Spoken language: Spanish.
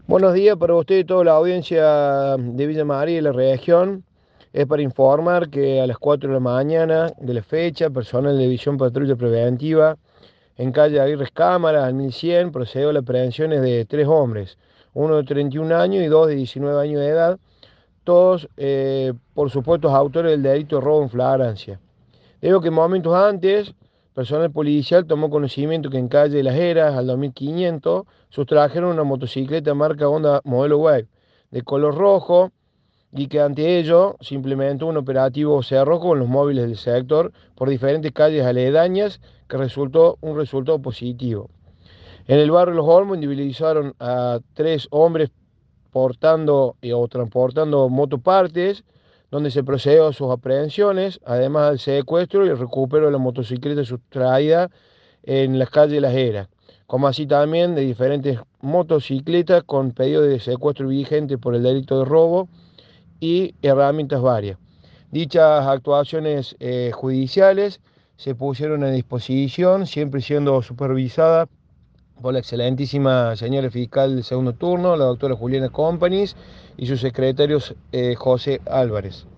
Buenos días para usted y toda la audiencia de Villa María y la región. Es para informar que a las 4 de la mañana de la fecha, personal de División Patrulla Preventiva en calle Aguirre Cámara, al 1100, procedió a las aprehensiones de tres hombres, uno de 31 años y dos de 19 años de edad, todos por supuestos autores del delito de robo en flagrancia. Digo que momentos antes, personal policial tomó conocimiento que en calle Las Heras, al 2500, sustrajeron una motocicleta marca Honda modelo Wave de color rojo y que ante ello se implementó un operativo cerrojo con los móviles del sector por diferentes calles aledañas que resultó un resultado positivo. En el barrio Los Olmos individualizaron a tres hombres portando o transportando motopartes, donde se procedió a sus aprehensiones, además del secuestro y el recupero de la motocicleta sustraída en las calles Las Heras, como así también de diferentes motocicletas con pedido de secuestro vigente por el delito de robo y herramientas varias. Dichas actuaciones judiciales se pusieron a disposición, siempre siendo supervisadas por la excelentísima señora fiscal del segundo turno, la doctora Juliana Companis, y su secretario José Álvarez.